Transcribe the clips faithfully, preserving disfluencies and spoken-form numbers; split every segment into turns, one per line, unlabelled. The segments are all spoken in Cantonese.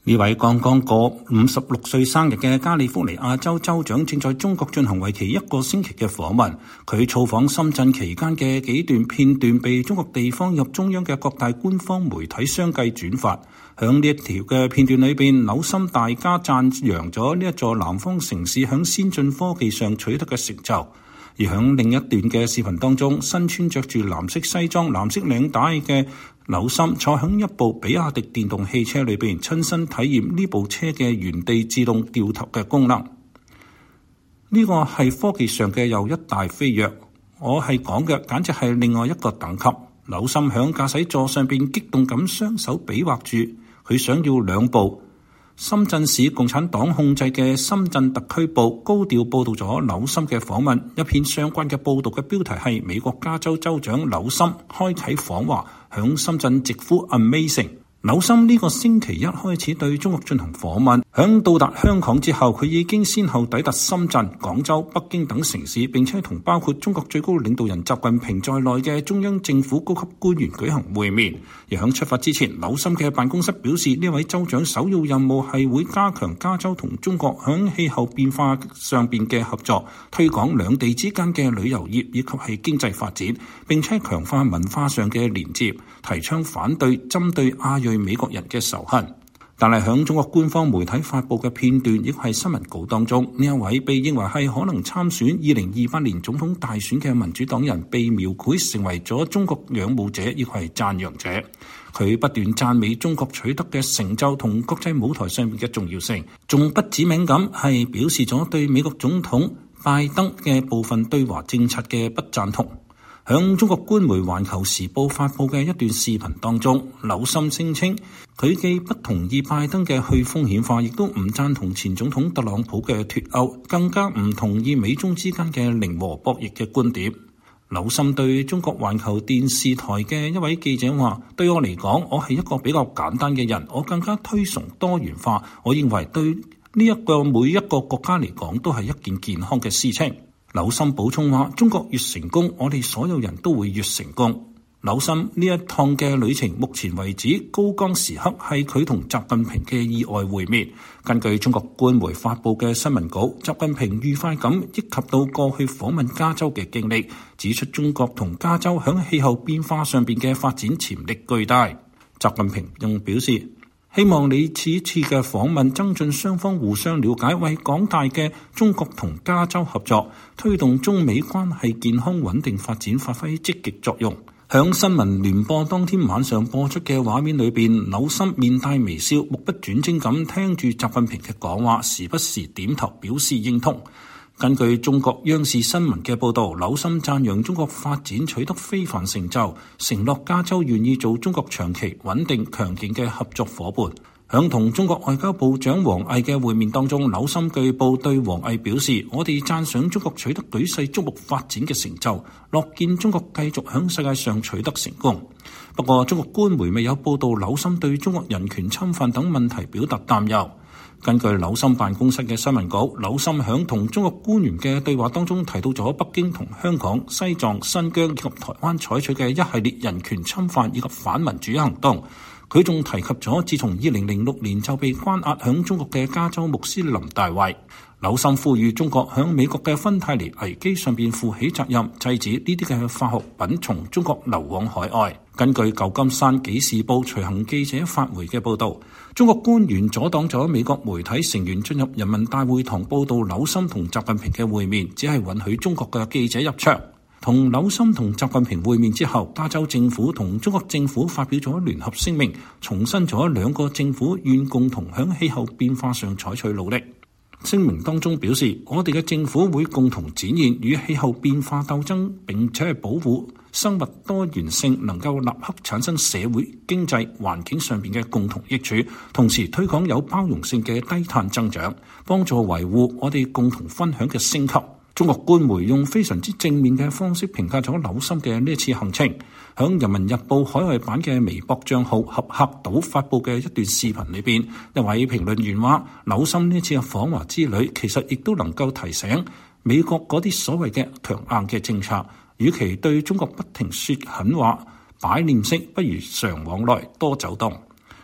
呢位剛剛過五十六歲生日嘅加利福尼亞州州長正在中國進行為期一個星期嘅訪問。佢造訪深圳期間嘅幾段片段被中國地方及中央嘅各大官方媒體相繼轉發。響呢一條嘅片段裏邊，紐森大加讚揚咗呢一座南方城市響先進科技上取得嘅成就。而響另一段嘅視頻當中，身穿着住藍色西裝、藍色領帶嘅紐森坐響一部比亞迪電動汽車裏邊，親身體驗呢部車嘅原地自動掉頭嘅功能。呢個係科技上嘅又一大飛躍，我係講嘅簡直係另外一個等級。紐森響駕駛座上邊激動咁雙手比劃住，佢想要兩部。深圳市共產黨控制嘅深圳特區報高調報導咗紐森嘅訪問，一篇相關嘅報導嘅標題係美國加州州長紐森開啟訪華，響深圳直呼 Amazing。紐森呢個星期一開始對中國進行訪問，響到達香港之後，佢已經先後抵達深圳、廣州、北京等城市，並且同包括中國最高領導人習近平在內嘅中央政府高級官員舉行會面。而響出發之前，紐森嘅辦公室表示，呢位州長首要任務係會加強加州同中國響氣候變化上邊嘅合作，推廣兩地之間嘅旅遊業以及係經濟發展，並且強化文化上嘅連接，提倡反對針對亞裔對美國人嘅仇恨。但係響中國官方媒體發佈嘅片段亦係新聞稿當中，呢一位被認為係可能參選二零二八年總統大選嘅民主黨人被描繪成為咗中國仰慕者，亦係讚揚者。佢不斷讚美中國取得嘅成就同國際舞台上面嘅重要性，仲不指名咁係表示咗對美國總統拜登嘅部分對華政策嘅不贊同。響中國官媒《環球時報》發佈嘅一段視頻當中，紐森聲稱佢既不同意拜登嘅去風險化，亦都唔贊同前總統特朗普嘅脫歐，更加唔同意美中之間嘅零和博弈嘅觀點。紐森對中國環球電視台嘅一位記者話：對我嚟講，我係一個比較簡單嘅人，我更加推崇多元化。我認為對呢一個每一個國家嚟講都係一件健康嘅事情。紐森補充話：中國越成功，我哋所有人都會越成功。紐森呢一趟嘅旅程，目前為止高光時刻係佢同習近平嘅意外會面。根據中國官媒發佈嘅新聞稿，習近平愉快咁憶及到過去訪問加州嘅經歷，指出中國同加州響氣候變化上邊嘅發展潛力巨大。習近平仲表示，希望你此次嘅訪問增進雙方互相了解，為廣大嘅中國同加州合作，推動中美關係健康穩定發展發揮積極作用。響新聞聯播當天晚上播出嘅畫面裏邊，紐森面帶微笑，目不轉睛咁聽住習近平嘅講話，時不時點頭表示認同。根據中國央視新聞嘅報導，紐森讚揚中國發展取得非凡成就，承諾加州願意做中國長期穩定強勁嘅合作夥伴。響同中國外交部長王毅嘅會面當中，紐森據報對王毅表示：我哋讚賞中國取得舉世矚目發展嘅成就，樂見中國繼續響世界上取得成功。不過，中國官媒未有報導紐森對中國人權侵犯等問題表達擔憂。根據紐森辦公室嘅新聞稿，紐森響同中國官員嘅對話當中提到咗北京同香港、西藏、新疆以及台灣採取嘅一系列人權侵犯以及反民主行動。佢仲提及咗自從二零零六年就被關押響中國嘅加州穆斯林大衛。紐森呼籲中國響美國嘅芬太尼危機上邊負起責任，制止呢啲嘅化學品從中國流往海外。根據舊金山紀事報隨行記者發回嘅報導，中國官員阻擋咗美國媒體成員進入人民大會堂報導紐森同習近平嘅會面，只係允許中國嘅記者入場。同紐森同習近平會面之後，加州政府同中國政府發表咗聯合聲明，重申咗兩個政府願共同響氣候變化上採取努力。聲明當中表示，我哋嘅政府會共同展現與氣候變化鬥爭，並且係保護生物多元性能夠立刻產生社會、經濟、環境上面嘅共同益處，同時推廣有包容性嘅低碳增長，幫助維護我哋共同分享嘅升級。中國官媒用非常之正面嘅方式評價咗紐森嘅呢一次行程。響人民日報海外版嘅微博賬號合客島發佈嘅一段視頻裏邊，一位評論員話：紐森呢次嘅訪華之旅其實亦都能夠提醒美國嗰啲所謂嘅強硬嘅政策，與其對中國不停說狠話擺臉色，不如常往來多走動。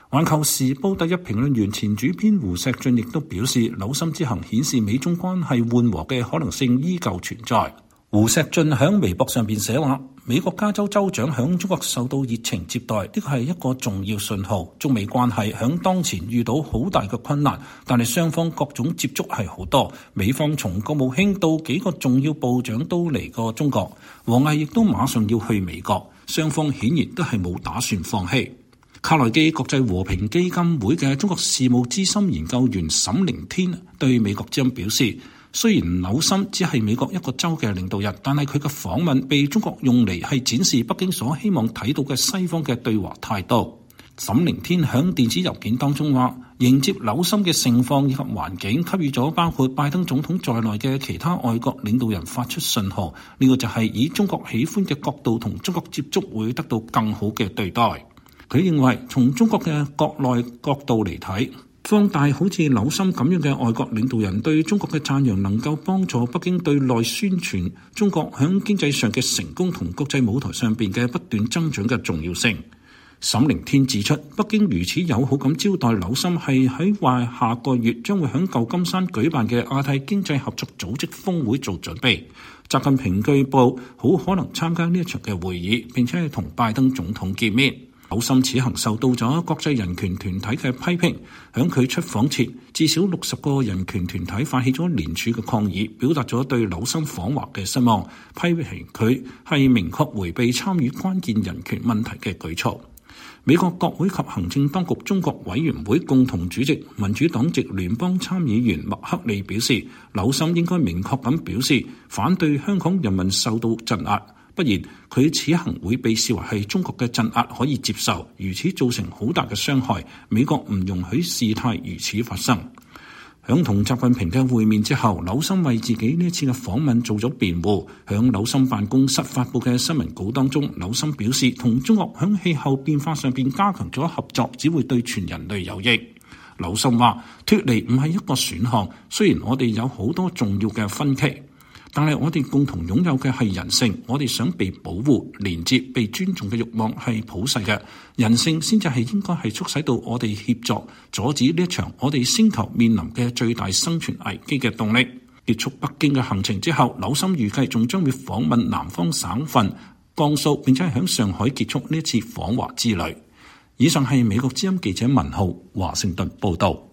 環球時報第一評論員前主編胡錫進亦都表示，紐森之行顯示美中關係緩和嘅可能性依舊存在。胡錫進喺微博上邊寫話，美國加州州長響中國受到熱情接待，呢個係一個重要信號。中美關係響當前遇到好大嘅困難，但係雙方各種接觸係好多。美方從國務卿到幾個重要部長都嚟過中國，王毅亦都馬上要去美國，雙方顯然都係冇打算放棄。卡內基國際和平基金會嘅中國事務資深研究員沈凌天對美國之音表示，雖然紐森只係美國一個州嘅領導人，但係佢嘅訪問被中國用嚟係展示北京所希望睇到嘅西方嘅對華態度。沈凌天響電子郵件當中話，迎接紐森嘅盛況以及環境，給予咗包括拜登總統在內嘅其他外國領導人發出信號，呢個就係以中國喜歡嘅角度同中國接觸會得到更好嘅對待。佢認為從中國嘅國內角度嚟睇，放大好似紐森咁樣嘅外國領導人對中國嘅讚揚，能夠幫助北京對內宣傳中國響經濟上嘅成功同國際舞台上邊嘅不斷增長嘅重要性。沈凌天指出，北京如此友好咁招待紐森，係喺話下個月將會響舊金山舉辦嘅亞太經濟合作組織峰會做準備。習近平據報好可能參加呢一場嘅會議，並且係同拜登總統見面。紐森此行受到咗國際人權團體嘅批評，響佢出訪前，至少六十個人權團體發起咗聯署嘅抗議，表達咗對紐森訪華嘅失望，批評佢係明確迴避參與關鍵人權問題嘅舉措。美國國會及行政當局中國委員會共同主席民主黨籍聯邦參議員麥克利表示，紐森應該明確咁表示反對香港人民受到鎮壓。不然，佢此行會被視為係中國嘅鎮壓可以接受，如此造成好大嘅傷害。美國唔容許事態如此發生。響同習近平嘅會面之後，紐森為自己呢一次嘅訪問做咗辯護。響紐森辦公室發佈嘅新聞稿當中，紐森表示，同中國響氣候變化上邊加強咗合作，只會對全人類有益。紐森話，脫離唔係一個選項，雖然我哋有好多重要嘅分歧，但係我哋共同擁有嘅係人性，我哋想被保護、連接、被尊重嘅慾望係普世嘅，人性先至係應該係促使到我哋協助阻止呢一場我哋星球面臨嘅最大生存危機嘅動力。結束北京嘅行程之後，紐森預計仲將會訪問南方省份江蘇，並且係喺上海結束呢一次訪華之旅。以上係美國之音記者文浩華盛頓報道。